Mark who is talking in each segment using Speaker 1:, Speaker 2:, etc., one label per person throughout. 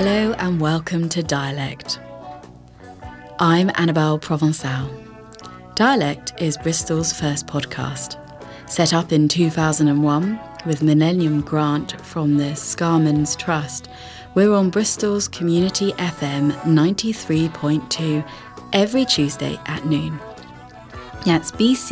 Speaker 1: Hello and welcome to Dialect. I'm Annabelle Provençal. Dialect is Bristol's first podcast. Set up in 2001 with Millennium Grant from the Scarmans Trust, we're on Bristol's Community FM 93.2 every Tuesday at noon. That's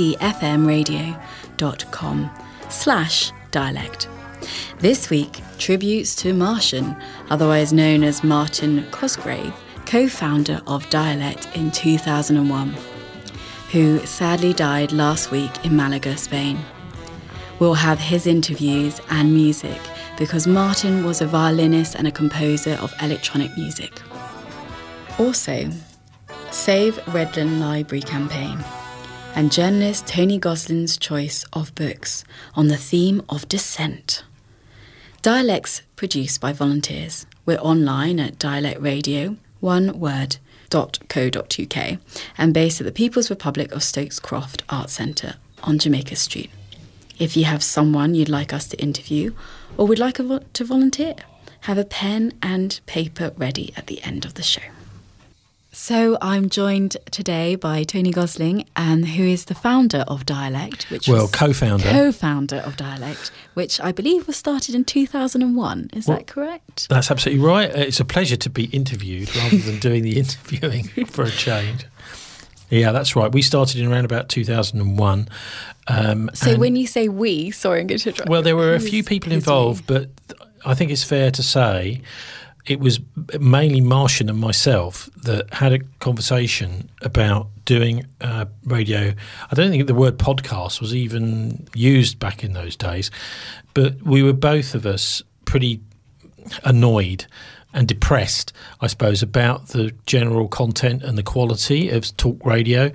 Speaker 1: bcfmradio.com/dialect. This week, tributes to Martian, otherwise known as Martin Cosgrave, co-founder of Dialect in 2001, who sadly died last week in Malaga, Spain. We'll have his interviews and music because Martin was a violinist and a composer of electronic music. Also, Save Redland Library campaign and journalist Tony Gosling's choice of books on the theme of dissent. Dialect's produced by volunteers. We're online at Dialect Radio, oneword.co.uk, and based at the People's Republic of Stokes Croft Arts Centre on Jamaica Street. If you have someone you'd like us to interview or would like to volunteer, have a pen and paper ready at the end of the show. So I'm joined today by Tony Gosling, who is the founder of Dialect, co-founder of Dialect, which I believe was started in 2001. Is that correct?
Speaker 2: That's absolutely right. It's a pleasure to be interviewed rather than doing the interviewing for a change. Yeah, that's right. We started in around about 2001.
Speaker 1: So when you say we, sorry, I'm going to interrupt.
Speaker 2: Well, there were a few people involved, but I think it's fair to say it was mainly Martian and myself that had a conversation about doing radio. I don't think the word podcast was even used back in those days, but we were both of us pretty annoyed and depressed, I suppose, about the general content and the quality of talk radio.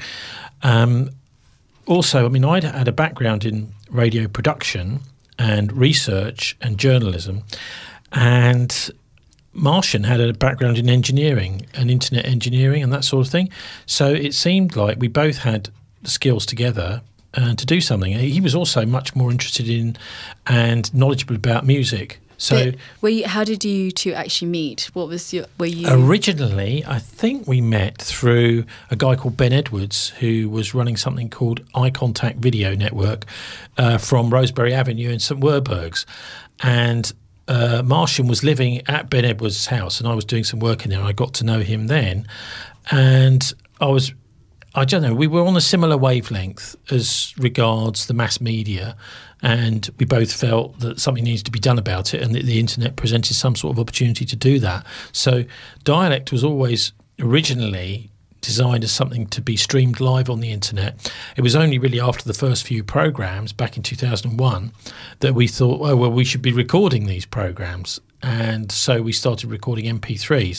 Speaker 2: Also, I mean, I'd had a background in radio production and research and journalism, and Martian had a background in engineering and internet engineering and that sort of thing. So it seemed like we both had the skills together to do something. He was also much more interested in and knowledgeable about music. So,
Speaker 1: how did you two actually meet?
Speaker 2: Originally, I think we met through a guy called Ben Edwards, who was running something called Eye Contact Video Network from Rosebery Avenue in St Werburgh's, and Martian was living at Ben Edwards' house, and I was doing some work in there. And I got to know him then, and I don't know, we were on a similar wavelength as regards the mass media, and we both felt that something needs to be done about it and that the internet presented some sort of opportunity to do that. So Dialect was always originally designed as something to be streamed live on the internet. It was only really after the first few programs back in 2001 that we thought, oh, well, we should be recording these programs. And so we started recording MP3s.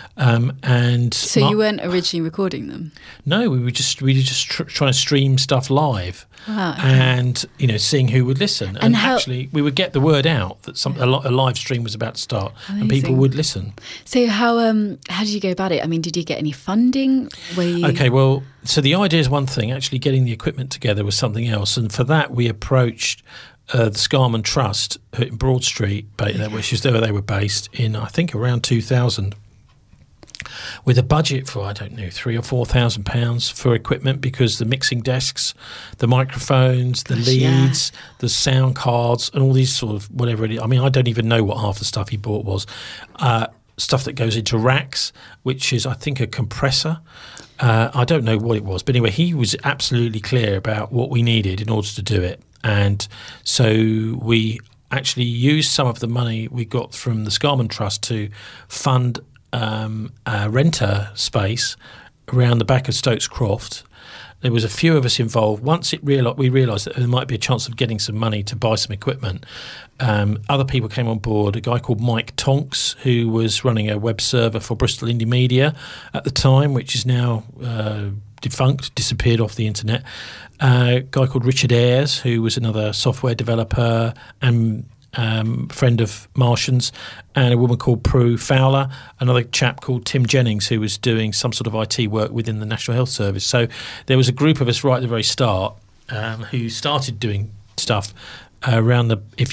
Speaker 1: So you weren't originally recording them?
Speaker 2: No, we were just trying to stream stuff live.
Speaker 1: Wow, okay.
Speaker 2: And seeing who would listen. And actually, we would get the word out that a live stream was about to start. Amazing. And people would listen.
Speaker 1: So how did you go about it? I mean, did you get any funding?
Speaker 2: Okay, well, so the idea is one thing. Actually, getting the equipment together was something else. And for that, we approached the Scarman Trust in Broad Street, which is where they were based in, I think, around 2000. With a budget for, I don't know, £3,000 or £4,000 for equipment, because the mixing desks, the microphones, the leads, the sound cards, and all these sort of whatever it is. I mean, I don't even know what half the stuff he bought was. Stuff that goes into racks, which is, I think, a compressor. I don't know what it was. But anyway, he was absolutely clear about what we needed in order to do it. And so we actually used some of the money we got from the Scarman Trust to fund a renter space around the back of Stokes Croft. There was a few of us involved. Once we realised that there might be a chance of getting some money to buy some equipment, other people came on board. A guy called Mike Tonks, who was running a web server for Bristol Indie Media at the time, which is now disappeared off the internet. A guy called Richard Ayres, who was another software developer and friend of Martian's, and a woman called Prue Fowler, another chap called Tim Jennings, who was doing some sort of IT work within the National Health Service. So there was a group of us right at the very start who started doing stuff around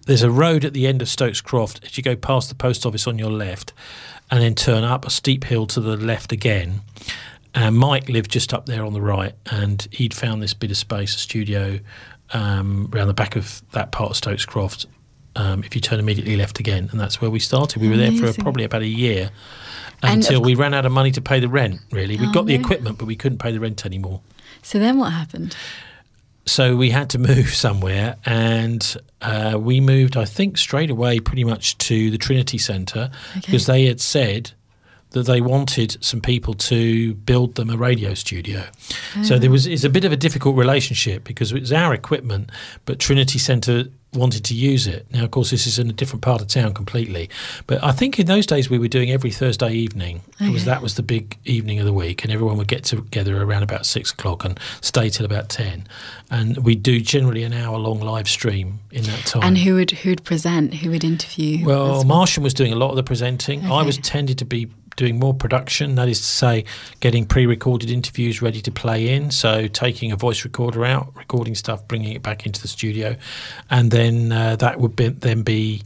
Speaker 2: there's a road at the end of Stokes Croft as you go past the post office on your left, and then turn up a steep hill to the left again. And Mike lived just up there on the right, and he'd found this bit of space, a studio, around the back of that part of Stokes Croft. If you turn immediately left again, and that's where we started. We were there for probably about a year until we ran out of money to pay the rent, really. We got the equipment, but we couldn't pay the rent anymore.
Speaker 1: So then what happened?
Speaker 2: So we had to move somewhere, and we moved, I think, straight away pretty much to the Trinity Centre, because they had said that they wanted some people to build them a radio studio. So it's a bit of a difficult relationship because it was our equipment, but Trinity Centre wanted to use it. Now, of course, this is in a different part of town completely. But I think in those days we were doing every Thursday evening. That was the big evening of the week, and everyone would get together around about 6 o'clock and stay till about 10. And we'd do generally an hour-long live stream in that time.
Speaker 1: And who'd present? Who would interview?
Speaker 2: Well, Martian was doing a lot of the presenting. I was tended to be doing more production, that is to say getting pre-recorded interviews ready to play in, so taking a voice recorder out, recording stuff, bringing it back into the studio, and then that would be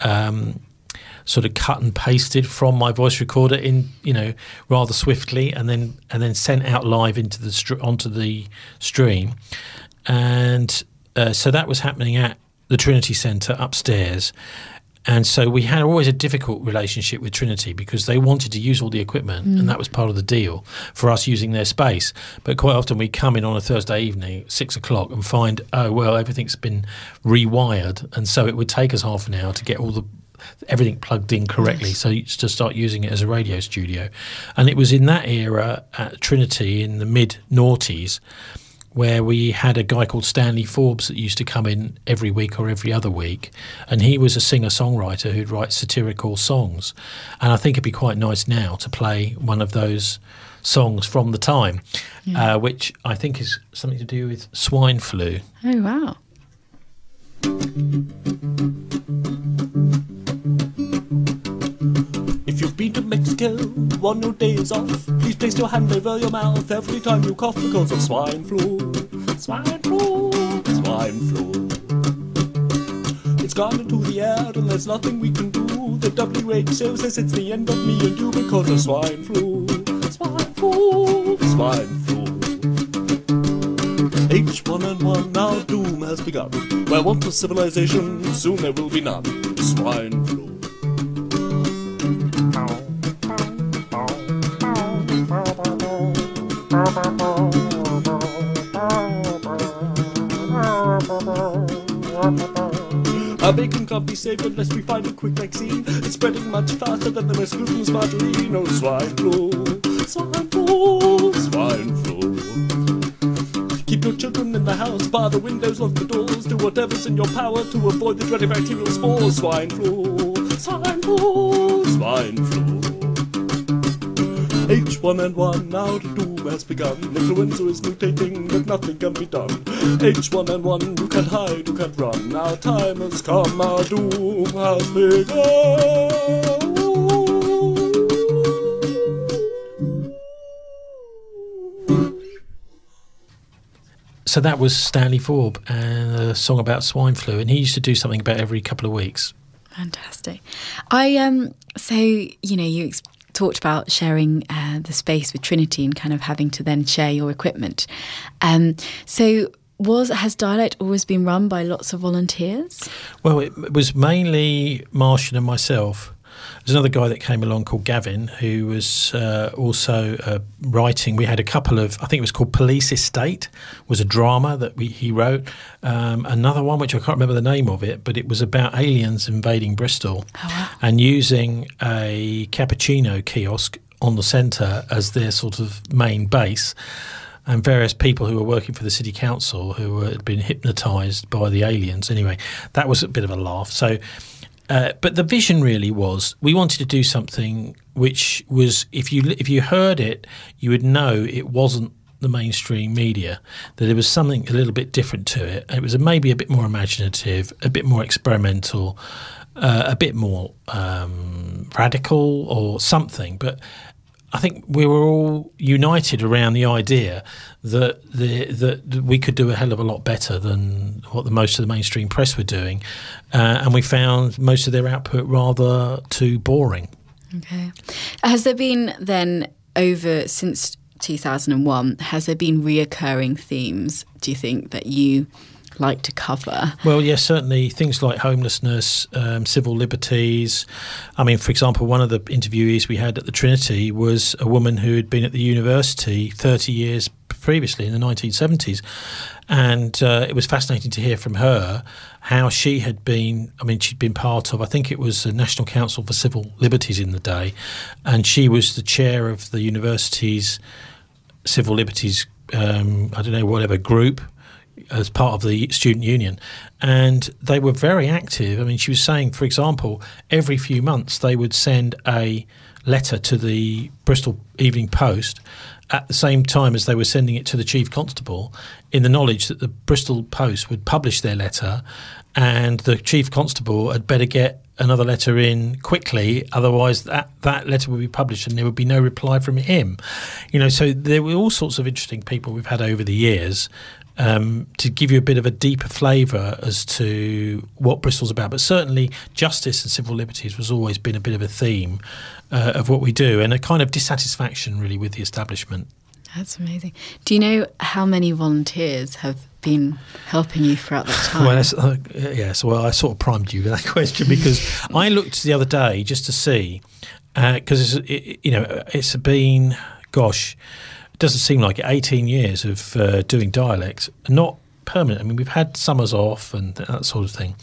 Speaker 2: sort of cut and pasted from my voice recorder in, rather swiftly, and then sent out live onto the stream. And so that was happening at the Trinity Centre upstairs. And so we had always a difficult relationship with Trinity because they wanted to use all the equipment, and that was part of the deal for us using their space. But quite often we come in on a Thursday evening, 6 o'clock, and find, everything's been rewired, and so it would take us half an hour to get everything plugged in correctly, so to start using it as a radio studio. And it was in that era at Trinity in the mid-noughties where we had a guy called Stanley Forbes that used to come in every week or every other week, and he was a singer-songwriter who'd write satirical songs. And I think it'd be quite nice now to play one of those songs from the time, which I think is something to do with swine flu.
Speaker 1: Oh, wow.
Speaker 3: If you've been to Mexico on your days off, please place your hand over your mouth every time you cough because of swine flu. Swine flu, swine flu. It's gone into the air and there's nothing we can do. The WHO says it's the end of me and you because of swine flu. Swine flu, swine flu. H1N1, our doom has begun. Where once was civilization, soon there will be none. Swine flu. Our bacon can't be saved unless we find a quick vaccine. It's spreading much faster than the most gluten's margarine. Oh, swine flu, swine flu, swine flu. Keep your children in the house, bar the windows, lock the doors. Do whatever's in your power to avoid the dreaded bacterial spores. Swine flu, swine flu, swine flu. H1N1, our doom has begun. Influenza is mutating, but nothing can be done. H1N1, you can't hide, you can't run. Our time has come, our doom has begun.
Speaker 2: So that was Stanley Forbes and a song about swine flu, and he used to do something about every couple of weeks.
Speaker 1: Fantastic. So you talked about sharing the space with Trinity and kind of having to then share your equipment. Has Dialect always been run by lots of volunteers?
Speaker 2: Well, it was mainly Martian and myself. There's another guy that came along called Gavin, who was also writing. We had a couple of, I think it was called Police Estate, was a drama that he wrote. Another one, which I can't remember the name of it, but it was about aliens invading Bristol and using a cappuccino kiosk on the centre as their sort of main base. And various people who were working for the city council who had been hypnotised by the aliens. Anyway, that was a bit of a laugh. So, but the vision really was we wanted to do something which was, if you heard it, you would know it wasn't the mainstream media, that there was something a little bit different to it. It was maybe a bit more imaginative, a bit more experimental, a bit more radical or something. But I think we were all united around the idea that that we could do a hell of a lot better than what most of the mainstream press were doing, and we found most of their output rather too boring.
Speaker 1: Okay. Has there been then, since 2001, has there been reoccurring themes, do you think, that you like to cover?
Speaker 2: Well, yes, certainly things like homelessness, civil liberties. I mean, for example, one of the interviewees we had at the Trinity was a woman who had been at the university 30 years previously, in the 1970s. And it was fascinating to hear from her how she had been, she'd been part of, I think it was the National Council for Civil Liberties in the day, and she was the chair of the university's Civil Liberties, group, as part of the student union, and they were very active. I mean, she was saying, for example, every few months they would send a letter to the Bristol Evening Post at the same time as they were sending it to the Chief Constable, in the knowledge that the Bristol Post would publish their letter and the Chief Constable had better get another letter in quickly, otherwise that letter would be published and there would be no reply from him. So there were all sorts of interesting people we've had over the years, to give you a bit of a deeper flavour as to what Bristol's about. But certainly justice and civil liberties has always been a bit of a theme of what we do, and a kind of dissatisfaction really with the establishment.
Speaker 1: That's amazing. Do you know how many volunteers have been helping you throughout that time?
Speaker 2: Well, I sort of primed you with that question because I looked the other day just to see, because it's been, it doesn't seem like it, 18 years of doing dialect, not permanent. I mean, we've had summers off and that sort of thing.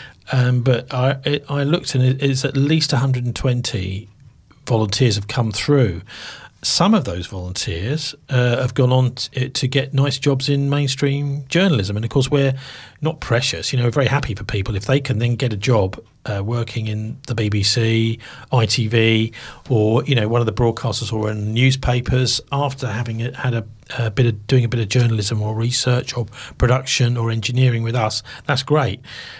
Speaker 2: But I looked, and it's at least 120 volunteers have come through. Some of those volunteers have gone on to get nice jobs in mainstream journalism. And of course, we're not precious. We're very happy for people if they can then get a job working in the BBC, ITV, or one of the broadcasters, or in newspapers after having had doing a bit of journalism or research or production or engineering with us. That's great.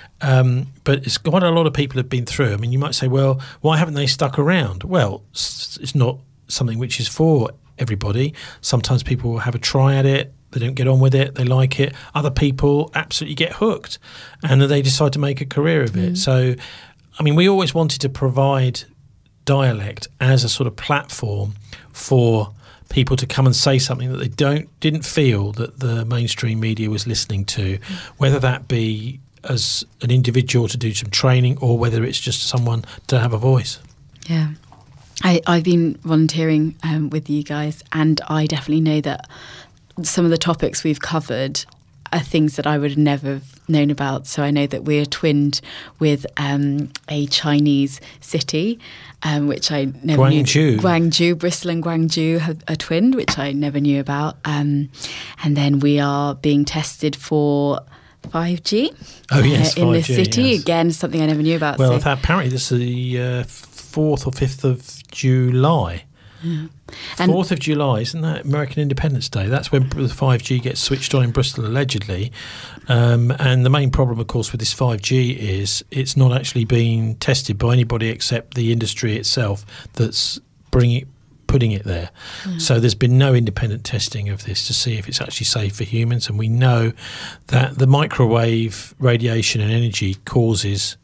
Speaker 2: But it's quite a lot of people have been through. I mean, you might say, well, why haven't they stuck around? Well, it's not something which is for everybody. Sometimes people will have a try at it, they don't get on with it, they like it. Other people absolutely get hooked and they decide to make a career of it. So, I mean, we always wanted to provide dialect as a sort of platform for people to come and say something that they didn't feel that the mainstream media was listening to, whether that be as an individual to do some training or whether it's just someone to have a voice.
Speaker 1: Yeah. I've been volunteering with you guys, and I definitely know that some of the topics we've covered are things that I would have never known about. So I know that we're twinned with a Chinese city, which I never knew. Guangzhou, Bristol and Guangzhou are twinned, which I never knew about. And then we are being tested for 5G.
Speaker 2: Oh, yes,
Speaker 1: in
Speaker 2: 5G,
Speaker 1: this city.
Speaker 2: yes.
Speaker 1: Again, something I never knew about.
Speaker 2: Well, apparently this is the 4th or 5th of July.
Speaker 1: Yeah.
Speaker 2: 4th of July, isn't that American Independence Day? That's when the 5G gets switched on in Bristol, allegedly. And the main problem, of course, with this 5G is it's not actually being tested by anybody except the industry itself that's putting it there. So there's been no independent testing of this to see if it's actually safe for humans. And we know that the microwave radiation and energy causes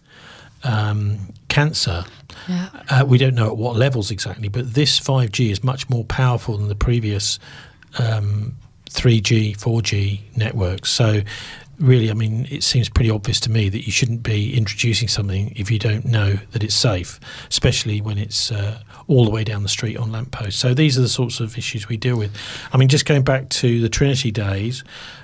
Speaker 2: cancer. Yeah. We don't know at what levels exactly, but this 5G is much more powerful than the previous 3G, 4G networks. So really, I mean, it seems pretty obvious to me that you shouldn't be introducing something if you don't know that it's safe, especially when it's all the way down the street on lampposts. So these are the sorts of issues we deal with. I mean, just going back to the Trinity days,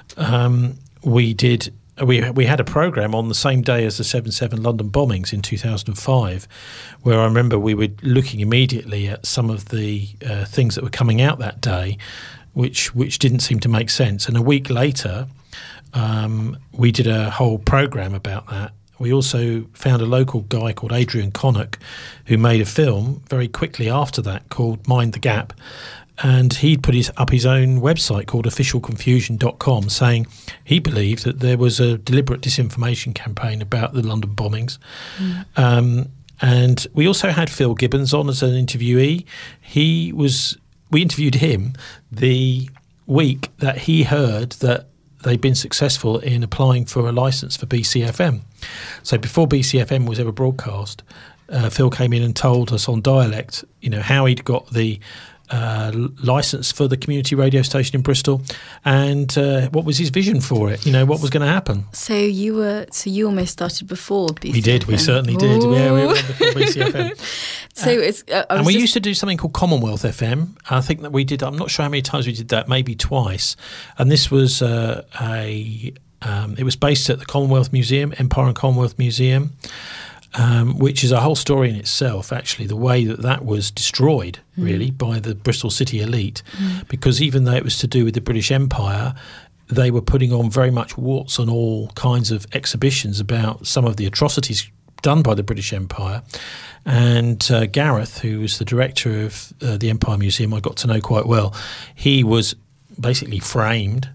Speaker 2: we had a programme on the same day as the 7/7 London bombings in 2005, where I remember we were looking immediately at some of the things that were coming out that day, which didn't seem to make sense. And a week later, we did a whole programme about that. We also found a local guy called Adrian Connock who made a film very quickly after that called Mind the Gap. And he put up his own website called officialconfusion.com, saying he believed that there was a deliberate disinformation campaign about the London bombings. And we also had Phil Gibbons on as an interviewee. We interviewed him the week that he heard that they'd been successful in applying for a licence for BCFM. So before BCFM was ever broadcast, Phil came in and told us on Dialect, how he'd got the licence for the community radio station in Bristol, and what was his vision for it. What was going to happen.
Speaker 1: So you almost started before BCFM.
Speaker 2: We did. We certainly did. Yeah, we went before BCFM.
Speaker 1: So
Speaker 2: and we used to do something called Commonwealth FM. I think that we did. I'm not sure how many times we did that. Maybe twice. And this was it was based at the Commonwealth Museum, Empire and Commonwealth Museum. Which is a whole story in itself, actually, the way that was destroyed, really, by the Bristol City elite. Because even though it was to do with the British Empire, they were putting on very much warts on all kinds of exhibitions about some of the atrocities done by the British Empire. And Gareth, who was the director of the Empire Museum, I got to know quite well, he was basically framed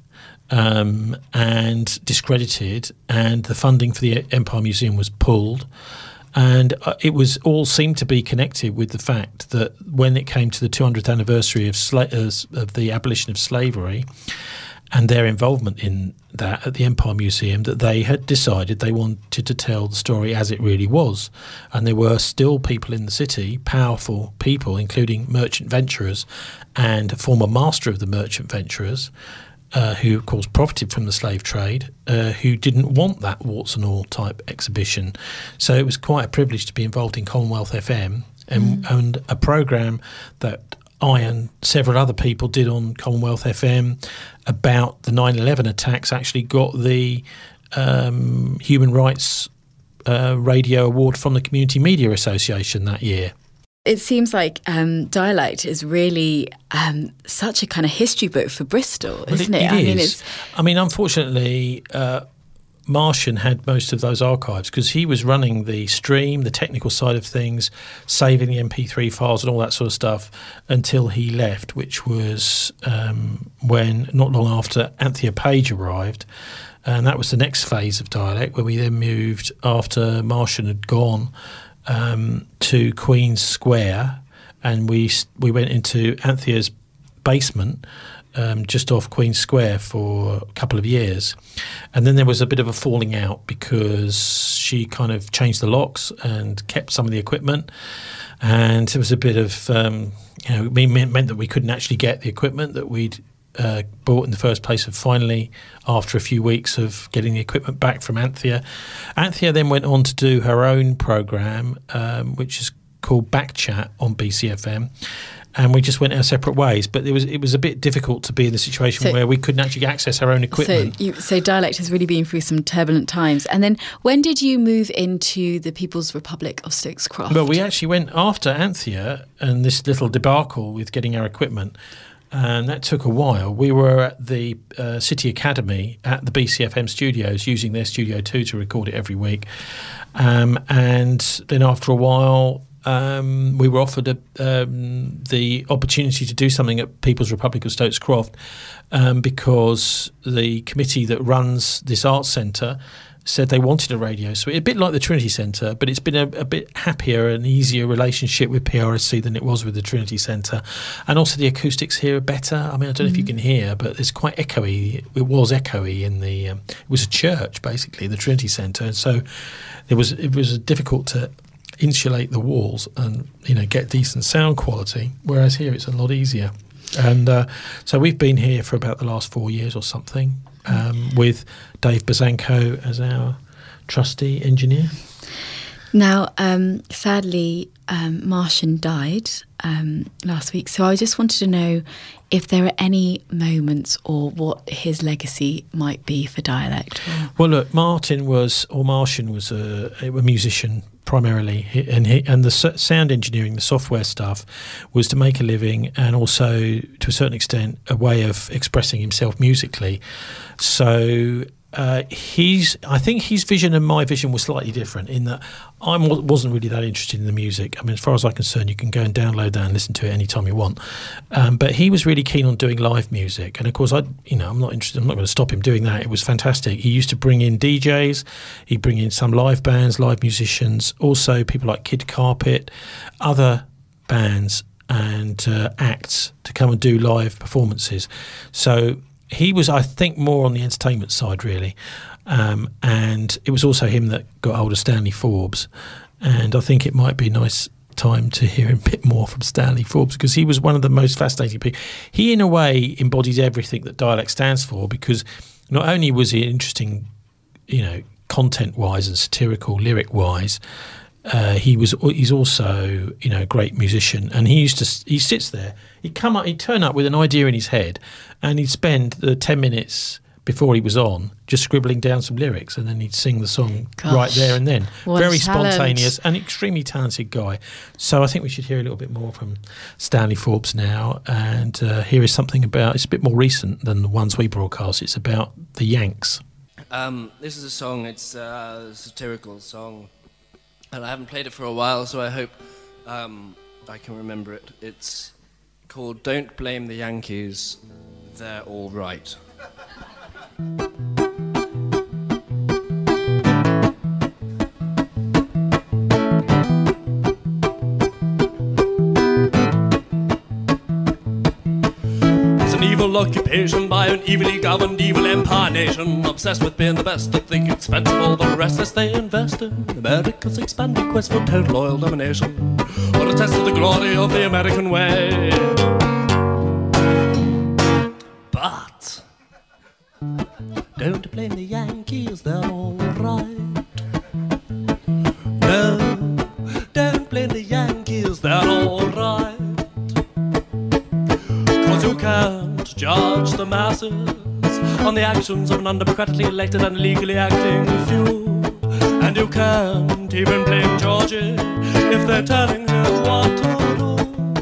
Speaker 2: and discredited, and the funding for the Empire Museum was pulled. And it was all seemed to be connected with the fact that when it came to the 200th anniversary of the abolition of slavery and their involvement in that at the Empire Museum, that they had decided they wanted to tell the story as it really was. And there were still people in the city, powerful people, including merchant venturers and a former master of the merchant venturers, who, of course, profited from the slave trade, who didn't want that warts and all type exhibition. So it was quite a privilege to be involved in Commonwealth FM and a programme that I and several other people did on Commonwealth FM about the 9/11 attacks actually got the Human Rights Radio Award from the Community Media Association that year.
Speaker 1: It seems like Dialect is really such a kind of history book for Bristol, isn't it?
Speaker 2: It is. Unfortunately, Martian had most of those archives because he was running the stream, the technical side of things, saving the MP3 files and all that sort of stuff until he left, which was when, not long after, Anthea Page arrived. And that was the next phase of Dialect, where we then moved, after Martian had gone, to Queen's Square, and we went into Anthea's basement just off Queen's Square for a couple of years. And then there was a bit of a falling out because she kind of changed the locks and kept some of the equipment, and there was a bit of it meant that we couldn't actually get the equipment that we'd bought in the first place. And finally, after a few weeks of getting the equipment back from Anthea then went on to do her own programme, which is called Backchat on BCFM, and we just went our separate ways. But it was a bit difficult to be in the situation where we couldn't actually access our own equipment.
Speaker 1: So Dialect has really been through some turbulent times. And then when did you move into the People's Republic of Stokes Croft?
Speaker 2: Well, we actually went after Anthea and this little debacle with getting our equipment. And that took a while. We were at the City Academy at the BCFM studios using their Studio 2 to record it every week. And then after a while, we were offered the opportunity to do something at People's Republic of Stokes Croft because the committee that runs this arts centre said they wanted a radio. So a bit like the Trinity Centre, but it's been a bit happier and easier relationship with PRSC than it was with the Trinity Centre. And also the acoustics here are better. I don't know if you can hear, but it's quite echoey. It was echoey in the... it was a church, basically, the Trinity Centre. And so it was difficult to insulate the walls and, get decent sound quality, whereas here it's a lot easier. And so we've been here for about the last 4 years or something, with Dave Bazanko as our trustee engineer.
Speaker 1: Now, sadly, Martian died last week, so I just wanted to know if there are any moments or what his legacy might be for Dialect.
Speaker 2: Well, look, Martian was a musician primarily, and the sound engineering, the software stuff, was to make a living and also, to a certain extent, a way of expressing himself musically. So I think his vision and my vision were slightly different in that I wasn't really that interested in the music. I mean, as far as I'm concerned, you can go and download that and listen to it anytime you want. But he was really keen on doing live music, and of course, I'm not interested. I'm not going to stop him doing that. It was fantastic. He used to bring in DJs. He'd bring in some live bands, live musicians, also people like Kid Carpet, other bands and acts to come and do live performances. So he was, I think, more on the entertainment side, really. And it was also him that got hold of Stanley Forbes. And I think it might be a nice time to hear a bit more from Stanley Forbes, because he was one of the most fascinating people. He, in a way, embodies everything that Dialect stands for, because not only was he interesting, content-wise and satirical, lyric-wise, he's also a great musician, and he sits there, he'd turn up with an idea in his head, and he'd spend the 10 minutes before he was on just scribbling down some lyrics, and then he'd sing the song right there and then. Very spontaneous and extremely talented guy. So I think we should hear a little bit more from Stanley Forbes now, and here is something about, it's a bit more recent than the ones we broadcast. It's about the Yanks.
Speaker 4: This is a song, it's a satirical song, and I haven't played it for a while, so I hope I can remember it. It's called Don't Blame the Yankees, They're All Right.
Speaker 3: Evil occupation by an evilly governed evil empire nation, obsessed with being the best at the expense of all the rest as they invest in America's expanding quest for total oil domination, or a test of the glory of the American way. But don't blame the Yankees, they're all right. No, don't blame the Yankees, they're all right. 'Cause you can't judge the masses on the actions of an undemocratically elected and illegally acting few. And you can't even blame Georgie if they're telling him what to do.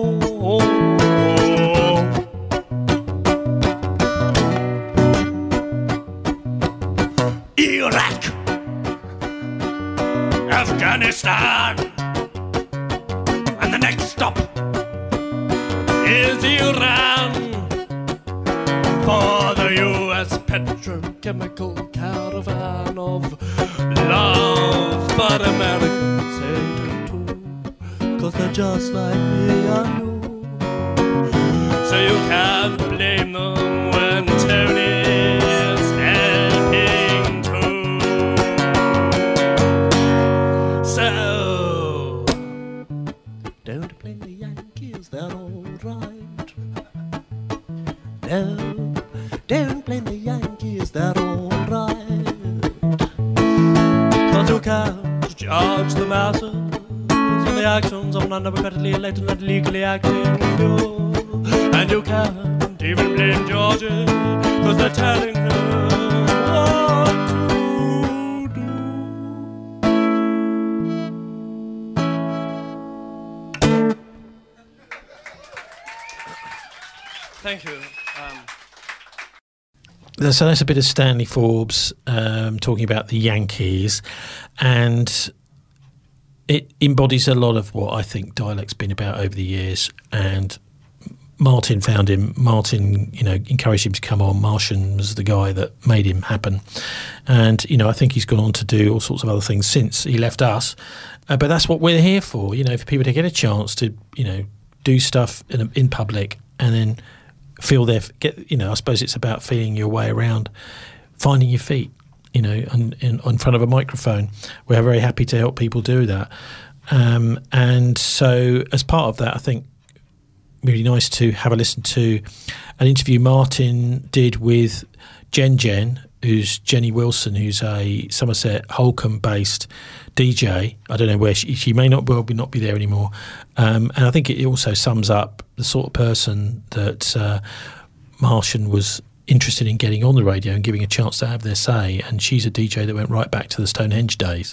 Speaker 3: Iraq, Afghanistan, and the next stop is Iran, for the U.S. petrochemical caravan of love. But Americans hate it too, 'cause they're just like me and you. So you can't blame them when Tony's helping too. So don't blame the Yankees, they're all right. No, don't blame the Yankees, they're all right. 'Cause you can't judge the masses on the actions of an undemocratically elected and illegally acting few. And you can't even blame Georgia, 'cause they're telling her what to do. Thank you.
Speaker 2: So that's a bit of Stanley Forbes talking about the Yankees, and it embodies a lot of what I think Dialect's been about over the years. And Martin found him. Martin, encouraged him to come on. Martian was the guy that made him happen. And, I think he's gone on to do all sorts of other things since he left us. But that's what we're here for, for people to get a chance to, do stuff in public and then feel I suppose it's about feeling your way around, finding your feet, in front of a microphone. We're very happy to help people do that. And so as part of that, I think really nice to have a listen to an interview Martin did with Jen, who's Jenny Wilson, who's a Somerset Holcombe-based DJ. I don't know where she may not be there anymore. And I think it also sums up the sort of person that Martian was interested in getting on the radio and giving a chance to have their say. And she's a DJ that went right back to the Stonehenge days.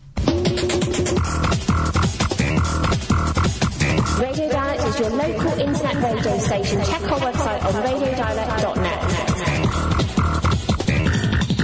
Speaker 5: Radio Dialect is your local internet radio station. Check our website on radiodialect.net.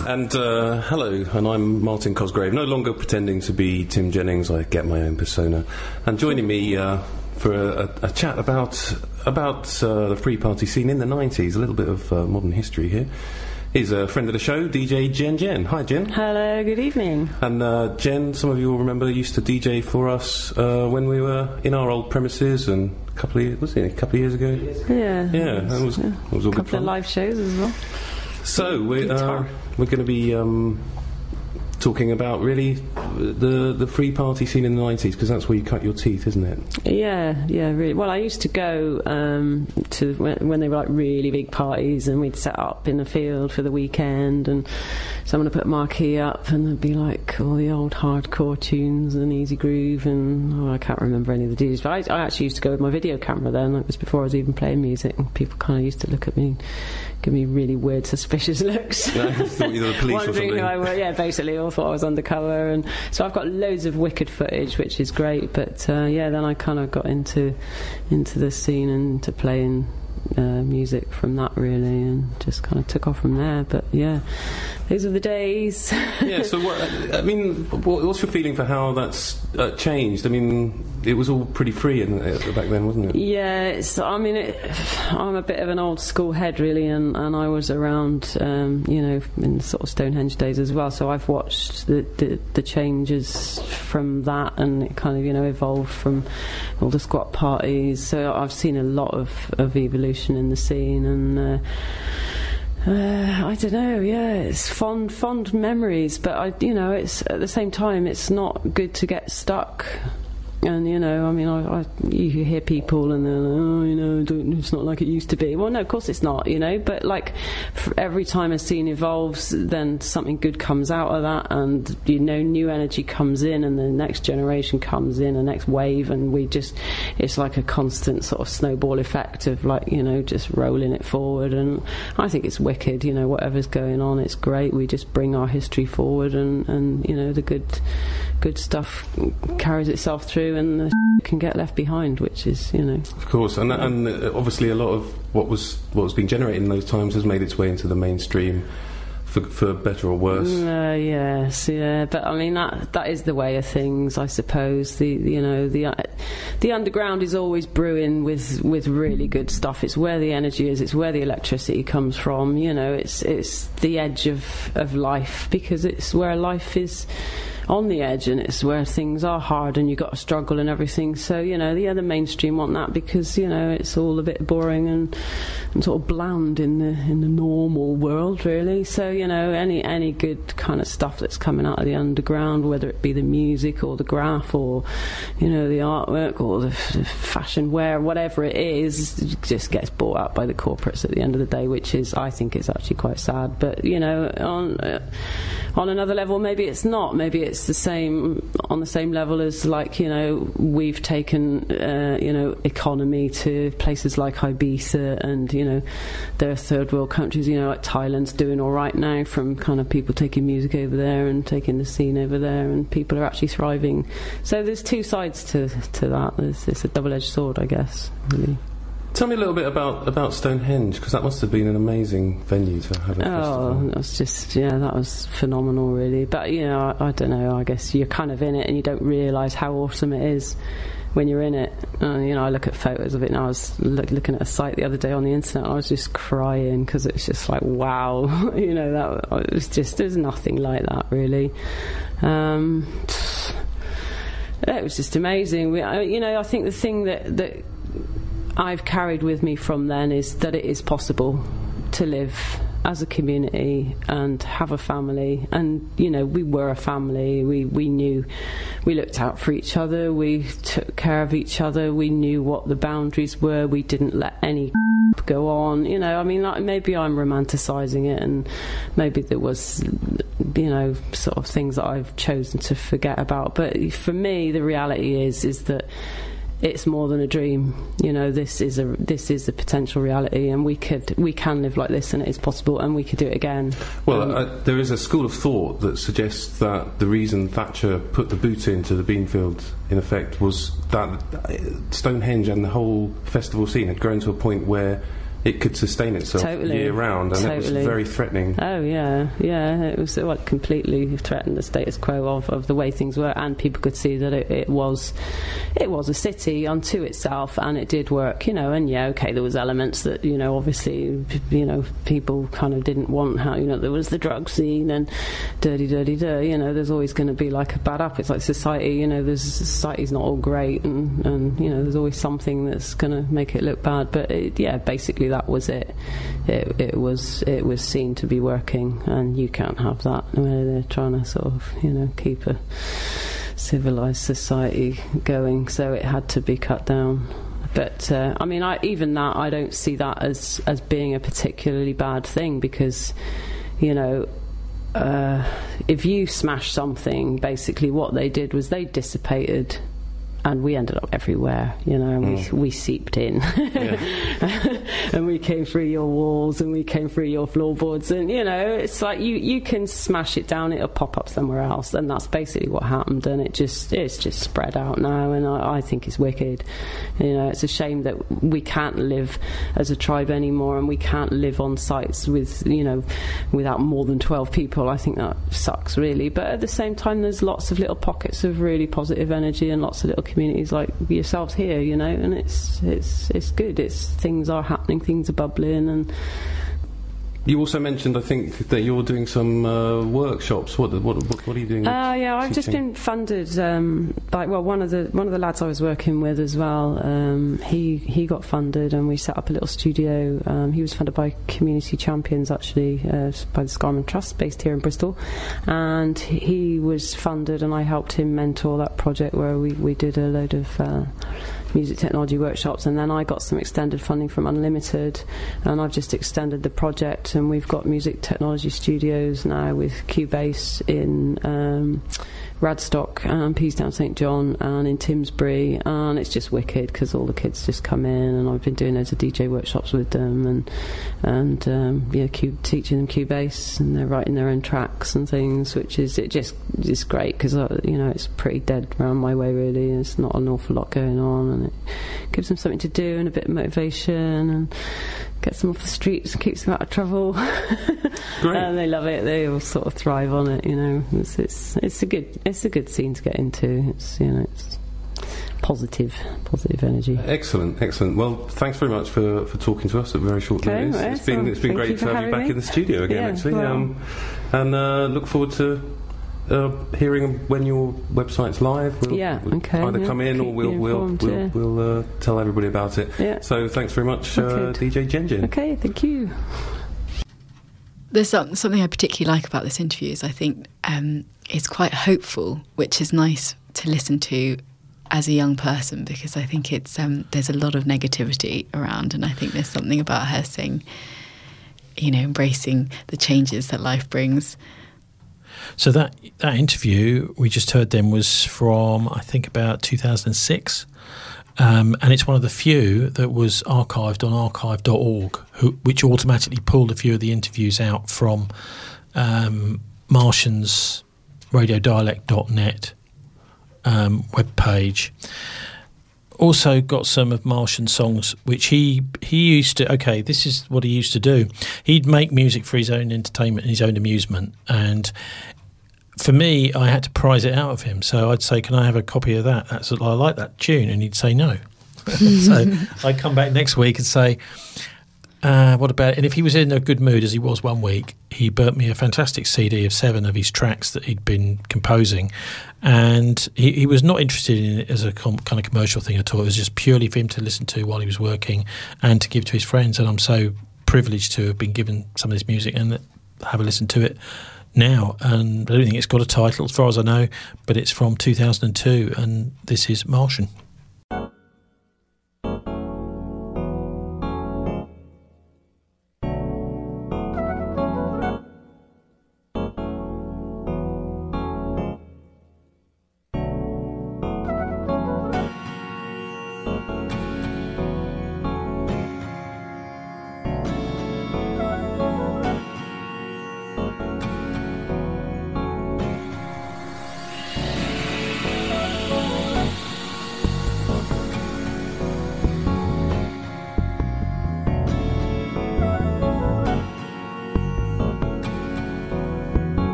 Speaker 6: And hello, and I'm Martin Cosgrave, no longer pretending to be Tim Jennings. I get my own persona. And joining me for a chat about the free party scene in the 90s, a little bit of modern history here, is a friend of the show, DJ Jen. Hi, Jen.
Speaker 7: Hello, good evening.
Speaker 6: And Jen, some of you will remember, used to DJ for us when we were in our old premises, and a couple of years ago?
Speaker 7: Yeah.
Speaker 6: Yeah, that was all good fun.
Speaker 7: A couple of live shows as well.
Speaker 6: So we're going to be talking about really the free party scene in the 90s, because that's where you cut your teeth, isn't it?
Speaker 7: Yeah, really. Well, I used to go to when they were like really big parties, and we'd set up in the field for the weekend, and someone would put a marquee up, and there'd be like all the old hardcore tunes and Easy Groove, and I can't remember any of the DJs, but I actually used to go with my video camera then. It was before I was even playing music, and people kind of used to look at me, give me really weird, suspicious looks.
Speaker 6: No, I thought you were the police or something.
Speaker 7: Wondering who I was. Yeah, basically, all thought I was undercover, and so I've got loads of wicked footage, which is great. But then I kind of got into the scene and to playing music from that, really, and just kind of took off from there. But yeah, those are the days.
Speaker 6: Yeah. So what's your feeling for how that's changed? I mean, it was all pretty free back then, wasn't it?
Speaker 7: Yeah, I'm a bit of an old school head, really, and I was around, in the sort of Stonehenge days as well. So I've watched the changes from that, and it kind of evolved from all the squat parties. So I've seen a lot of evolution in the scene, and I don't know. Yeah, it's fond memories, but it's at the same time, it's not good to get stuck. And you hear people and they're it's not like it used to be. Well, no, of course it's not, but like every time a scene evolves, then something good comes out of that, and new energy comes in, and the next generation comes in, a next wave, and it's like a constant sort of snowball effect of just rolling it forward. And I think it's wicked, whatever's going on, it's great. We just bring our history forward, and the good stuff carries itself through, and the can get left behind, which is
Speaker 6: of course, and obviously a lot of what was being generated in those times has made its way into the mainstream for better or worse.
Speaker 7: Yes, yeah, but I mean that is the way of things, I suppose. The underground is always brewing with really good stuff. It's where the energy is, it's where the electricity comes from, it's the edge of life, because it's where life is on the edge, and it's where things are hard and you've got to struggle and everything. So the mainstream want that, because it's all a bit boring and sort of bland in the normal world, really. So any good kind of stuff that's coming out of the underground, whether it be the music or the graph or the artwork or the fashion wear, whatever it is, just gets bought up by the corporates at the end of the day, which is, I think, it's actually quite sad. But on another level, maybe it's not. Maybe it's on the same level as, like, we've taken economy to places like Ibiza, and there are third world countries, like Thailand's doing all right now, from kind of people taking music over there and taking the scene over there, and people are actually thriving. So there's two sides to that. It's a double-edged sword, I guess, really.
Speaker 6: Tell me a little bit about Stonehenge, because that must have been an amazing venue to have a festival.
Speaker 7: That was phenomenal, really. But I don't know, I guess you're kind of in it and you don't realise how awesome it is when you're in it. I look at photos of it, and I was looking at a site the other day on the internet, and I was just crying, because it's just like, wow. There's nothing like that, really. It was just amazing. I think the thing that I've carried with me from then is that it is possible to live as a community and have a family. And we were a family. We knew, we looked out for each other, we took care of each other, we knew what the boundaries were, we didn't let any go on. Maybe I'm romanticising it, and maybe there was sort of things that I've chosen to forget about. But for me, the reality is that it's more than a dream. This is a potential reality, and we can live like this, and it is possible, and we could do it again.
Speaker 6: Well, there is a school of thought that suggests that the reason Thatcher put the boot into the Beanfield, in effect, was that Stonehenge and the whole festival scene had grown to a point where it could sustain itself year round, and it was very threatening.
Speaker 7: Oh yeah, it was completely threatened the status quo of the way things were, and people could see that it was a city unto itself, and it did work, and there was elements that, obviously, people kind of didn't want, how, there was the drug scene and dirty, there's always going to be like a bad up. It's like society, society's not all great, and there's always something that's going to make it look bad, but basically that was it. It was seen to be working, and you can't have that where they're trying to sort of keep a civilised society going, so it had to be cut down. But I don't see that as being a particularly bad thing, because if you smash something, basically what they did was they dissipated, and we ended up everywhere, and we seeped in. And we came through your walls, and we came through your floorboards, and it's like you can smash it down, it'll pop up somewhere else, and that's basically what happened. And it's just spread out now, and I think it's wicked. It's a shame that we can't live as a tribe anymore, and we can't live on sites with without more than 12 people. I think that sucks, really. But at the same time, there's lots of little pockets of really positive energy, and lots of little communities like yourselves here, and it's good. Things are happening, things are bubbling. And
Speaker 6: you also mentioned, I think, that you're doing some workshops. What are you doing?
Speaker 7: I've just been funded by one of the lads I was working with as well. He got funded, and we set up a little studio. He was funded by Community Champions, actually, by the Scarman Trust, based here in Bristol, and he was funded, and I helped him mentor that project where we did a load of music technology workshops, and then I got some extended funding from Unlimited, and I've just extended the project, and we've got music technology studios now with Cubase in Radstock and Peasdown St John and in Timsbury, and it's just wicked because all the kids just come in, and I've been doing loads of DJ workshops with them, and teaching them Cubase, and they're writing their own tracks and things, which is just great because it's pretty dead around my way, really. There's not an awful lot going on, and it gives them something to do and a bit of motivation, and gets them off the streets and keeps them out of trouble.
Speaker 6: Great.
Speaker 7: And they love it. They all sort of thrive on it. It's a good scene to get into. It's positive energy.
Speaker 6: Excellent. Well, thanks very much for talking to us at very short notice.
Speaker 7: Right,
Speaker 6: it's been great to have you back in the studio again, actually.
Speaker 7: Well.
Speaker 6: And look forward to hearing when your website's live. We'll either come in or we'll tell everybody about it.
Speaker 7: Yeah.
Speaker 6: So thanks very much, DJ Jen.
Speaker 7: Okay, thank you.
Speaker 1: There's something I particularly like about this interview is I think it's quite hopeful, which is nice to listen to as a young person, because I think it's there's a lot of negativity around, and I think there's something about her saying, embracing the changes that life brings.
Speaker 2: So that interview we just heard then was from, I think, about 2006. And it's one of the few that was archived on archive.org, which automatically pulled a few of the interviews out from Martian's radiodialect.net webpage. Also got some of Martian's songs, which he used to... Okay, this is what he used to do. He'd make music for his own entertainment and his own amusement. And for me, I had to prize it out of him. So I'd say, can I have a copy of that? I like that tune. And he'd say no. So I'd come back next week and say, what about it? And if he was in a good mood, as he was one week, he burnt me a fantastic CD of 7 of his tracks that he'd been composing. And he was not interested in it as a kind of commercial thing at all. It was just purely for him to listen to while he was working and to give to his friends. And I'm so privileged to have been given some of this music and have a listen to it now. And I don't think it's got a title as far as I know, but it's from 2002, and this is Martian.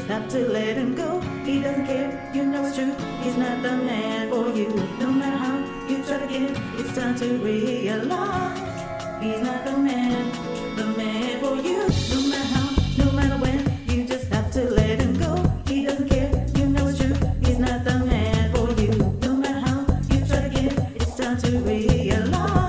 Speaker 8: have to let him go. He doesn't care, you know it's true. He's not the man for you. No matter how you try to get, it's time to realize he's not the man for you. No matter how, no matter when, you just have to let him go. He doesn't care, you know it's true. He's not the man for you. No matter how you try to get, it's time to realize.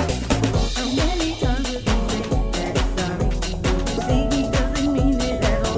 Speaker 9: How many times would you say that it's sorry? See, he doesn't mean it at all.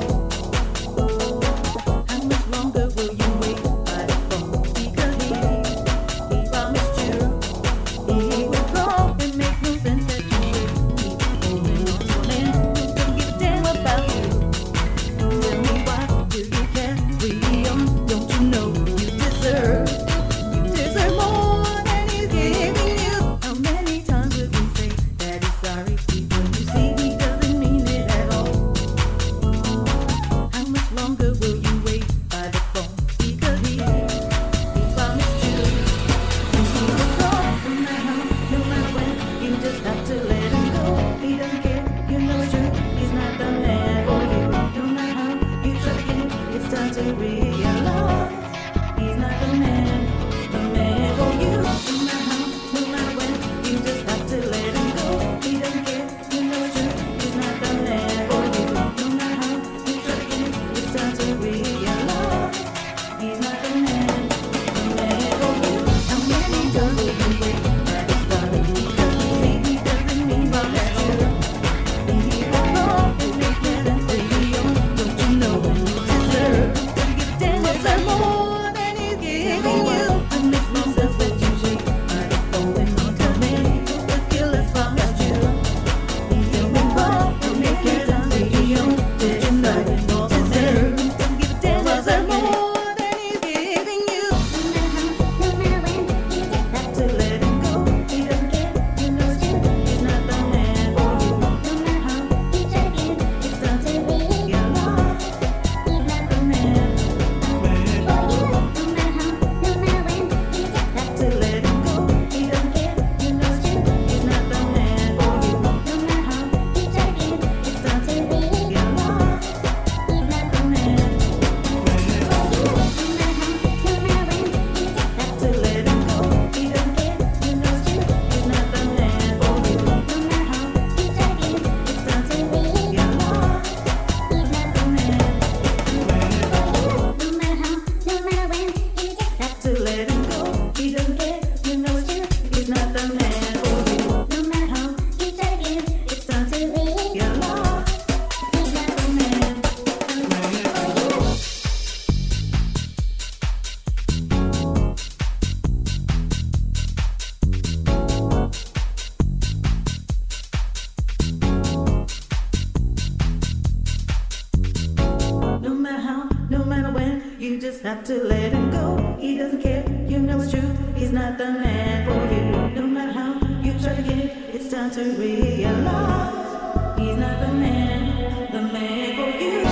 Speaker 8: got to let him go. He doesn't care, you know it's true. He's not the man for you. No matter how you try to get, it's time to realize he's not the man for you.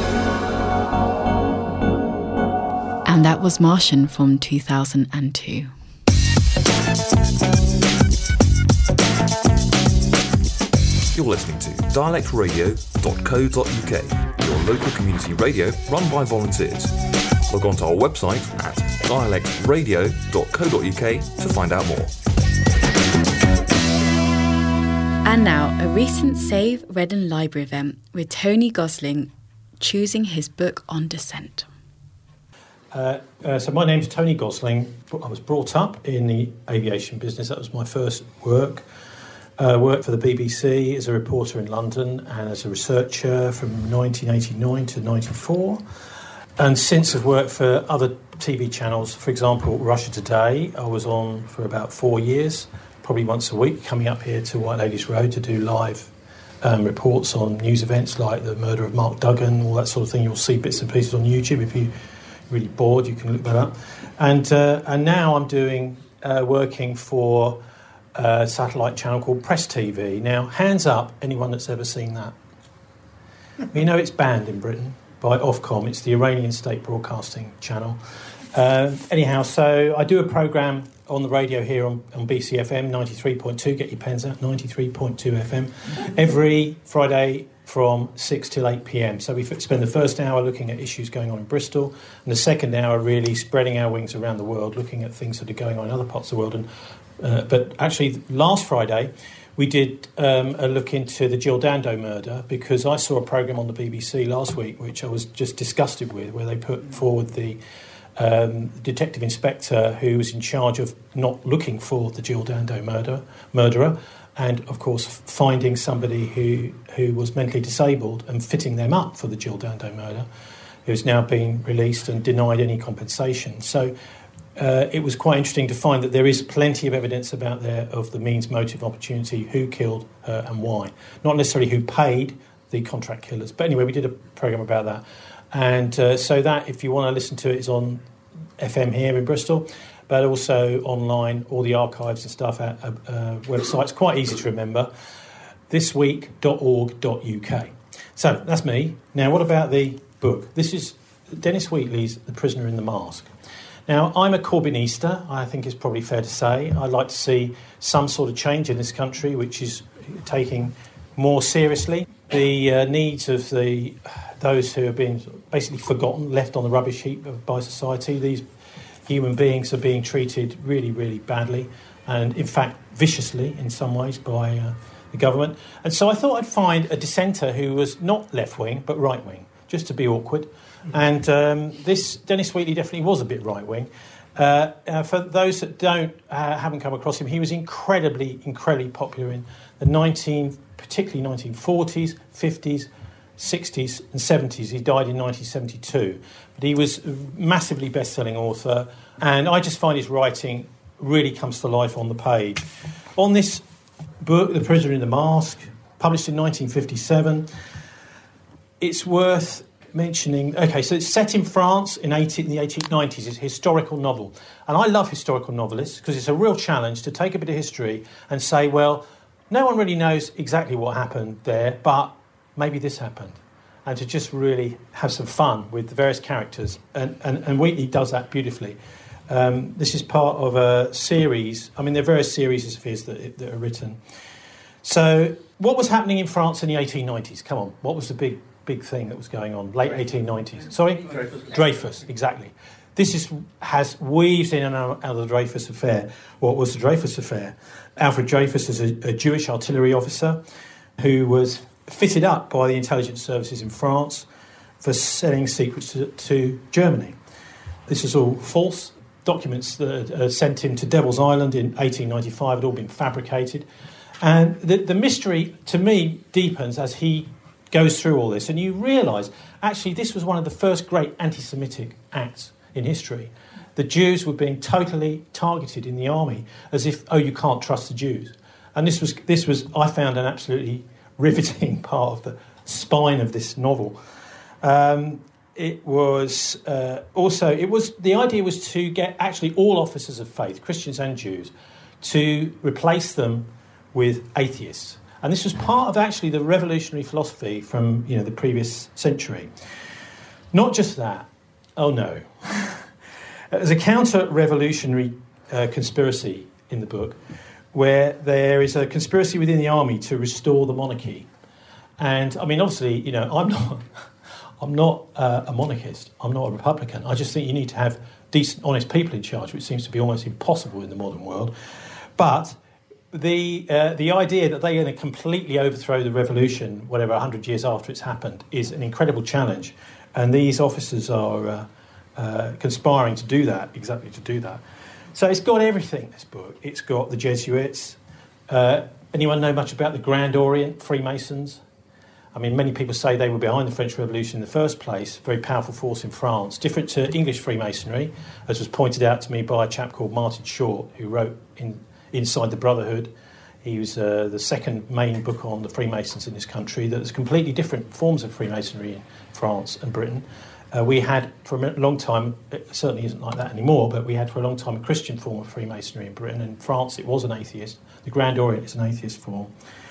Speaker 1: And that was Martian from 2002.
Speaker 9: You're listening to dialectradio.co.uk, your local community radio run by volunteers. Log on to our website at dialectradio.co.uk to find out more.
Speaker 1: And now, a recent Save Reading Library event with Tony Gosling choosing his book on dissent.
Speaker 2: So my name's Tony Gosling. I was brought up in the aviation business. That was my first work. Worked for the BBC as a reporter in London and as a researcher from 1989 to 94. And since I've worked for other TV channels, for example, Russia Today, I was on for about 4 years, probably once a week, coming up here to White Ladies Road to do live reports on news events like the murder of Mark Duggan, all that sort of thing. You'll see bits and pieces on YouTube. If you're really bored, you can look that up. And now I'm doing working for a satellite channel called Press TV. Now, hands up, anyone that's ever seen that. You know it's banned in Britain by Ofcom. It's the Iranian state broadcasting channel. Anyhow, so I do a programme on the radio here on BCFM 93.2. Get your pens out, 93.2 FM. Every Friday from 6 till 8 p.m. So we spend the first hour looking at issues going on in Bristol, and the second hour really spreading our wings around the world, looking at things that are going on in other parts of the world. And but actually, last Friday, we did a look into the Jill Dando murder, because I saw a programme on the BBC last week which I was just disgusted with, where they put forward the detective inspector who was in charge of not looking for the Jill Dando murderer, and of course finding somebody who was mentally disabled and fitting them up for the Jill Dando murder, who's now been released and denied any compensation. So it was quite interesting to find that there is plenty of evidence about there of the means, motive, opportunity, who killed her and why. Not necessarily who paid the contract killers. But anyway, we did a programme about that. And so that, if you want to listen to it, is on FM here in Bristol, but also online, all the archives and stuff at websites. Quite easy to remember, thisweek.org.uk. So that's me. Now, what about the book? This is Dennis Wheatley's The Prisoner in the Mask. Now, I'm a Corbynista, I think it's probably fair to say. I'd like to see some sort of change in this country, which is taking more seriously the needs of those who have been basically forgotten, left on the rubbish heap by society. These human beings are being treated really, really badly, and in fact viciously in some ways by the government. And so I thought I'd find a dissenter who was not left-wing but right-wing, just to be awkward. And this Dennis Wheatley definitely was a bit right-wing. For those that haven't come across him, he was incredibly popular in the particularly 1940s, 50s, 60s and 70s. He died in 1972. But he was a massively best-selling author, and I just find his writing really comes to life on the page. On this book, The Prisoner in the Mask, published in 1957, it's worth mentioning. Okay, so it's set in France in the 1890s. It's a historical novel, and I love historical novelists because it's a real challenge to take a bit of history and say, well, no one really knows exactly what happened there, but maybe this happened, and to just really have some fun with the various characters, and Wheatley does that beautifully. This is part of a series. I mean, there are various series of his that are written. So what was happening in France in the 1890s? Come on, what was the big thing that was going on? Late 1890s. Sorry? Dreyfus, exactly. This has weaved in and out of the Dreyfus affair. What was the Dreyfus affair? Alfred Dreyfus is a Jewish artillery officer who was fitted up by the intelligence services in France for selling secrets to Germany. This is all false. Documents that sent him to Devil's Island in 1895 had all been fabricated. And the mystery, to me, deepens as he goes through all this, and you realise, actually, this was one of the first great anti-Semitic acts in history. The Jews were being totally targeted in the army, as if, oh, you can't trust the Jews. And this was I found, an absolutely riveting part of the spine of this novel. it was the idea was to get actually all officers of faith, Christians and Jews, to replace them with atheists. And this was part of actually the revolutionary philosophy from the previous century. Not just that. Oh no. There's a counter-revolutionary conspiracy in the book where there is a conspiracy within the army to restore the monarchy. And I mean, obviously, I'm not a monarchist. I'm not a Republican. I just think you need to have decent, honest people in charge, which seems to be almost impossible in the modern world. But the idea that they're going to completely overthrow the revolution, whatever, 100 years after it's happened, is an incredible challenge. And these officers are conspiring to do that, exactly to do that. So it's got everything, this book. It's got the Jesuits. Anyone know much about the Grand Orient Freemasons? I mean, many people say they were behind the French Revolution in the first place, very powerful force in France, different to English Freemasonry, as was pointed out to me by a chap called Martin Short, who wrote Inside the Brotherhood. He was the second main book on the Freemasons in this country. There's completely different forms of Freemasonry in France and Britain. We had for a long time, it certainly isn't like that anymore, but we had for a long time a Christian form of Freemasonry in Britain. In France, it was an atheist. The Grand Orient is an atheist form.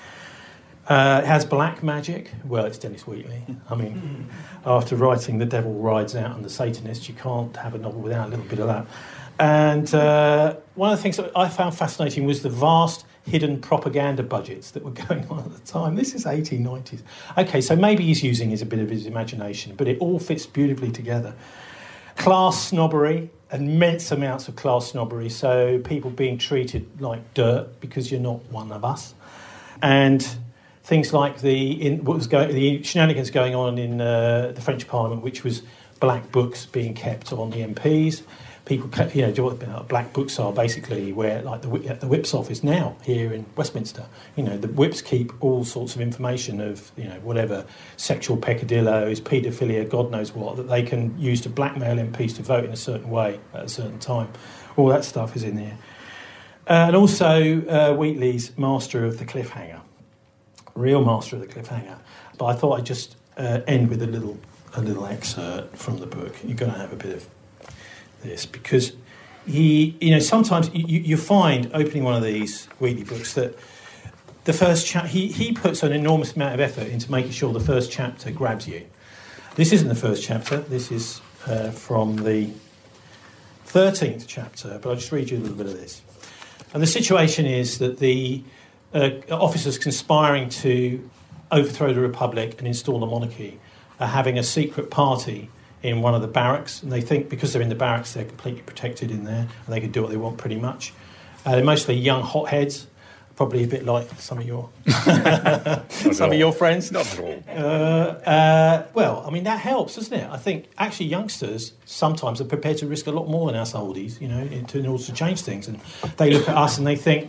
Speaker 2: It has black magic. Well, it's Dennis Wheatley. I mean, after writing The Devil Rides Out and The Satanists, you can't have a novel without a little bit of that. And one of the things that I found fascinating was the vast hidden propaganda budgets that were going on at the time. This is 1890s. Okay, so maybe he's using a bit of his imagination, but it all fits beautifully together. Class snobbery, immense amounts of class snobbery, so people being treated like dirt because you're not one of us. And things like the shenanigans going on in the French Parliament, which was black books being kept on the MPs. People, do you know what black books are? Basically, where like the Whip's office now here in Westminster, the Whips keep all sorts of information of whatever sexual peccadillos, paedophilia, God knows what, that they can use to blackmail MPs to vote in a certain way at a certain time. All that stuff is in there, and also Wheatley's master of the cliffhanger, real master of the cliffhanger. But I thought I'd just end with a little excerpt from the book. You're going to have a bit of this because sometimes you find opening one of these Wheatley books that the first chapter he puts an enormous amount of effort into making sure the first chapter grabs you. This isn't the first chapter. This is from the 13th chapter, but I'll just read you a little bit of this. And the situation is that the officers conspiring to overthrow the Republic and install the monarchy are having a secret party in one of the barracks, and they think because they're in the barracks they're completely protected in there and they can do what they want pretty much. They're mostly young hotheads, probably a bit like some of your some of your friends.
Speaker 9: Not at all.
Speaker 2: Well, I mean that helps, doesn't it? I think actually youngsters sometimes are prepared to risk a lot more than us oldies, in order to change things, and they look at us and they think,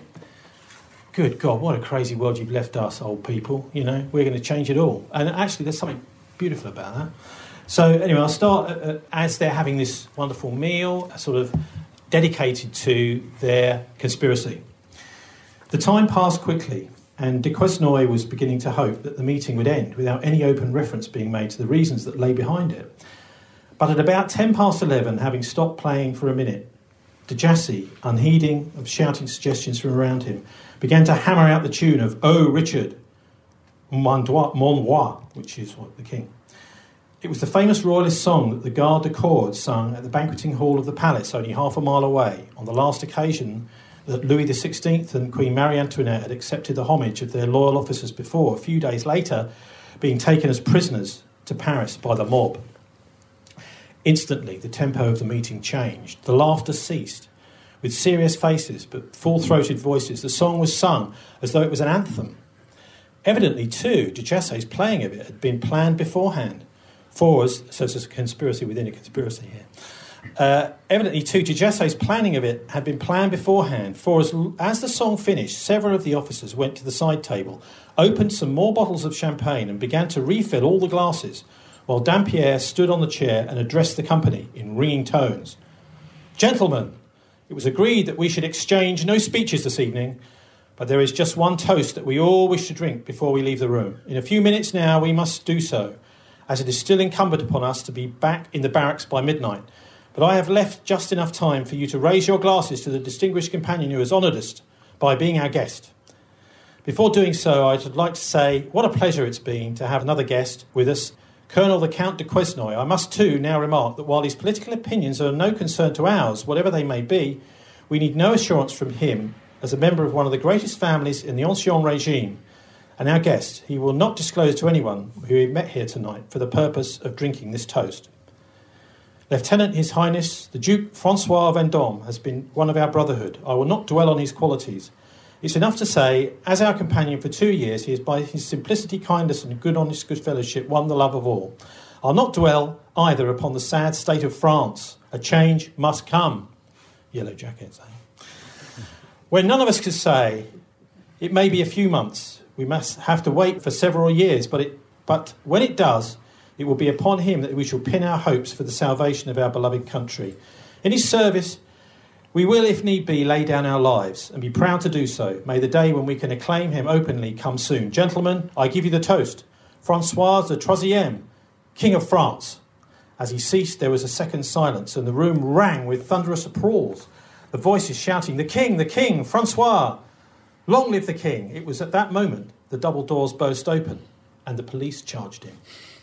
Speaker 2: good God, what a crazy world you've left us, old people. We're going to change it all. And actually there's something beautiful about that. So anyway, I'll start as they're having this wonderful meal, sort of dedicated to their conspiracy. The time passed quickly, and de Quesnoy was beginning to hope that the meeting would end without any open reference being made to the reasons that lay behind it. But at about 11:10, having stopped playing for a minute, de Jassy, unheeding of shouting suggestions from around him, began to hammer out the tune of "Oh, Richard, mon roi," which is what the king. It was the famous royalist song that the Garde du Corps sung at the banqueting hall of the palace only half a mile away on the last occasion that Louis XVI and Queen Marie Antoinette had accepted the homage of their loyal officers before, a few days later, being taken as prisoners to Paris by the mob. Instantly, the tempo of the meeting changed. The laughter ceased. With serious faces but full-throated voices, the song was sung as though it was an anthem. Evidently, too, de Jassé's playing of it had been planned beforehand. So it's a conspiracy within a conspiracy here. Evidently, too, de Jassé's planning of it had been planned beforehand, for as the song finished, several of the officers went to the side table, opened some more bottles of champagne and began to refill all the glasses, while Dampierre stood on the chair and addressed the company in ringing tones. "Gentlemen, it was agreed that we should exchange no speeches this evening, but there is just one toast that we all wish to drink before we leave the room. In a few minutes now we must do so.
Speaker 10: as it is still incumbent upon us to be back in the barracks by midnight. But I have left just enough time for you to raise your glasses to the distinguished companion who has honoured us by being our guest. Before doing so, I'd like to say what a pleasure it's been to have another guest with us, Colonel the Count de Quesnoy. I must too now remark that while his political opinions are no concern to ours, whatever they may be, we need no assurance from him, as a member of one of the greatest families in the Ancien regime, and our guest, he will not disclose to anyone who we met here tonight for the purpose of drinking this toast. Lieutenant His Highness, the Duke Francois Vendôme, has been one of our brotherhood. I will not dwell on his qualities. It's enough to say, as our companion for 2 years, he has by his simplicity, kindness and good honest good fellowship won the love of all. I'll not dwell either upon the sad state of France. A change must come. Yellow jackets, eh? When none of us can say, it may be a few months, we must have to wait for several years, but when it does, it will be upon him that we shall pin our hopes for the salvation of our beloved country. In his service, we will, if need be, lay down our lives, and be proud to do so. May the day when we can acclaim him openly come soon. Gentlemen, I give you the toast. Francois de Troisième, King of France. As he ceased, there was a second silence, and the room rang with thunderous applause. The voices shouting, the King, Francois! Long live the King! It was at that moment the double doors burst open, and the police charged him.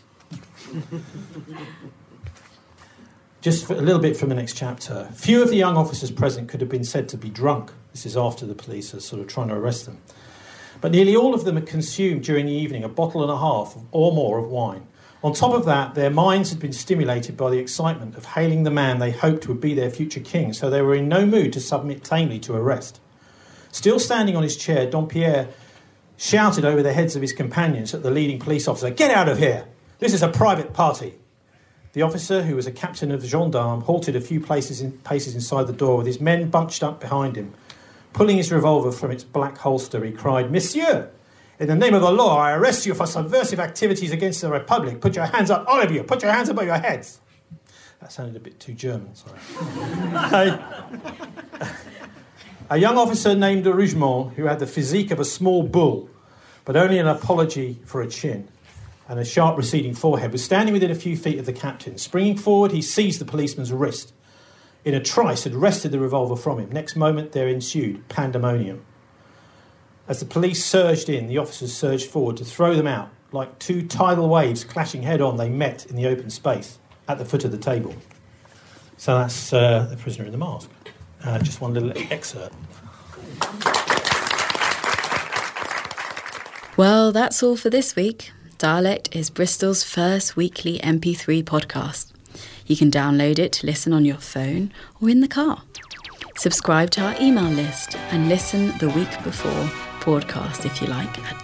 Speaker 10: Just a little bit from the next chapter. Few of the young officers present could have been said to be drunk. This is after the police are sort of trying to arrest them. But nearly all of them had consumed during the evening a bottle and a half or more of wine. On top of that, their minds had been stimulated by the excitement of hailing the man they hoped would be their future king, so they were in no mood to submit tamely to arrest. Still standing on his chair, Dompierre shouted over the heads of his companions at the leading police officer, "Get out of here! This is a private party." The officer, who was a captain of the gendarmes, halted a few paces inside the door with his men bunched up behind him. Pulling his revolver from its black holster, he cried, "Monsieur, in the name of the law, I arrest you for subversive activities against the Republic. Put your hands up, all of you. Put your hands above your heads." That sounded a bit too German, sorry. A young officer named de Rougemont, who had the physique of a small bull, but only an apology for a chin and a sharp receding forehead, was standing within a few feet of the captain. Springing forward, he seized the policeman's wrist. In a trice, had wrested the revolver from him. Next moment, there ensued pandemonium. As the police surged in, the officers surged forward to throw them out. Like two tidal waves clashing head-on, they met in the open space at the foot of the table. So that's The Prisoner in the Mask. Just one little excerpt.
Speaker 1: Well, that's all for this week. Dialect is Bristol's first weekly MP3 podcast. You can download it to listen on your phone or in the car. Subscribe to our email list and listen the week before broadcast if you like at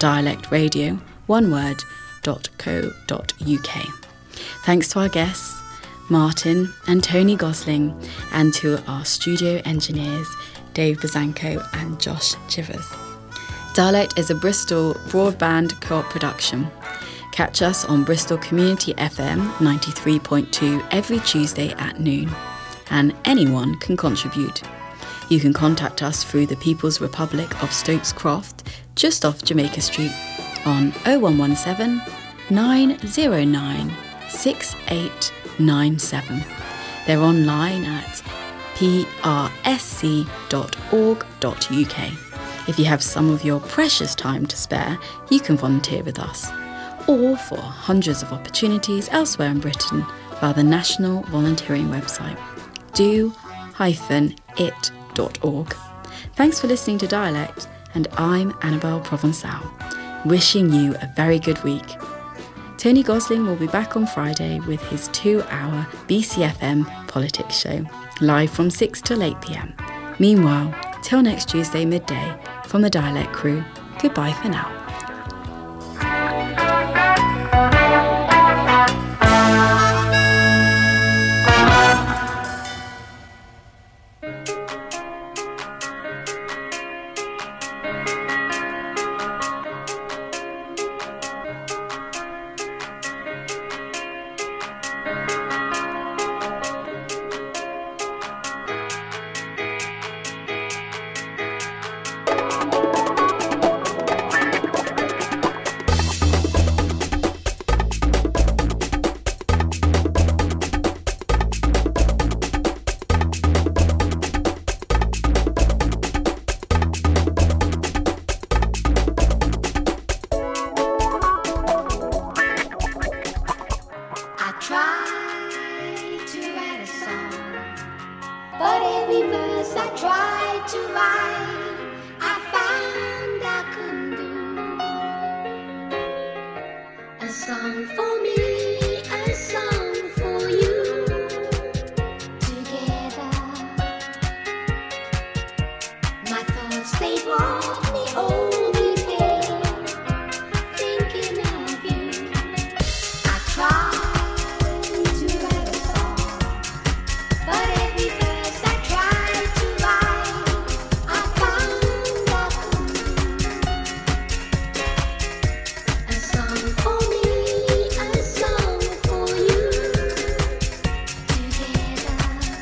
Speaker 1: dialectradio.co.uk. Thanks to our guests, Martin and Tony Gosling, and to our studio engineers, Dave Bazanko and Josh Chivers. Dialect is a Bristol broadband co-op production. Catch us on Bristol Community FM 93.2 every Tuesday at noon. And anyone can contribute. You can contact us through the People's Republic of Stokes Croft, just off Jamaica Street, on 0117 909 6897. They're online at prsc.org.uk. If you have some of your precious time to spare, you can volunteer with us, or for hundreds of opportunities elsewhere in Britain via the National Volunteering website, do-it.org. Thanks for listening to Dialect, and I'm Annabelle Provençal, wishing you a very good week. Tony Gosling will be back on Friday with his 2-hour BCFM politics show, live from 6 till 8 p.m. Meanwhile, till next Tuesday midday, from the Dialect crew, goodbye for now.
Speaker 11: every verse I tried to write, I found I couldn't do. A song for me, a song for you. Together, my thoughts, they brought me only pain. Thinking of you, I tried to write a song, but every verse I tried to write, I found I couldn't. A song for me, a song for you. Together,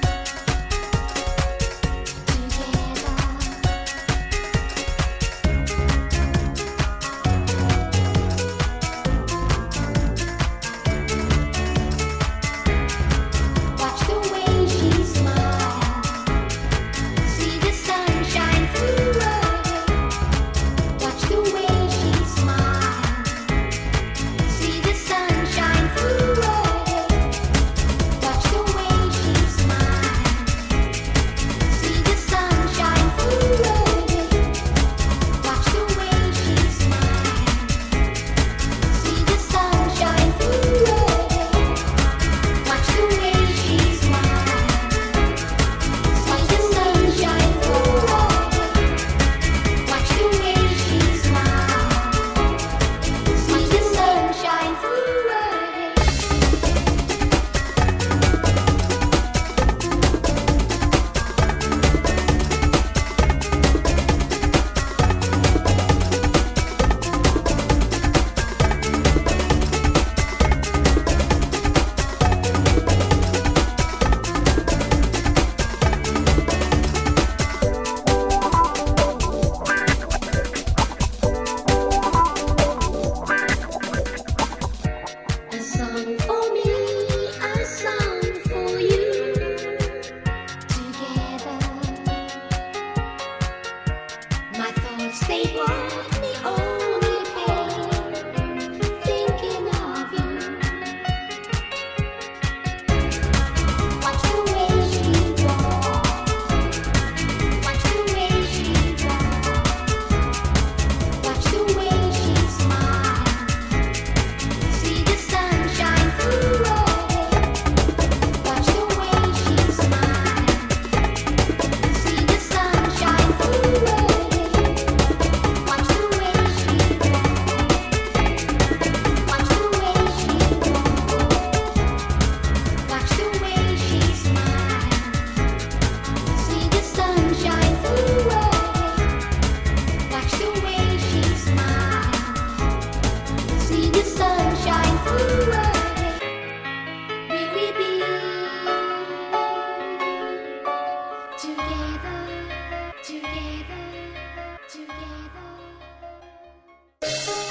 Speaker 11: watch the way she smiles, see the sunshine through her hair. Watch the way she smiles, see the sunshine through her hair. Watch the way she smiles, see the sunshine through her hair. Watch the way she smiles, see the sunshine through her hair. Watch the way she smiles, see the sunshine through her hair. Watch the way she smiles, see the sunshine through her hair. A song for me, a song for you. Together, my thoughts, they brought me only pain. Thinking of you, watch the way she walks, watch the way she walks, watch the way she smiles. See the sunshine through her hair. Watch the way she smiles, see the sunshine through her hair. Watch the way she walks, watch the way she walks, watch the way she smiles, see the sunshine through her hair. Watch the way she smiles, see the sunshine through her hair. Will we be together, together, together?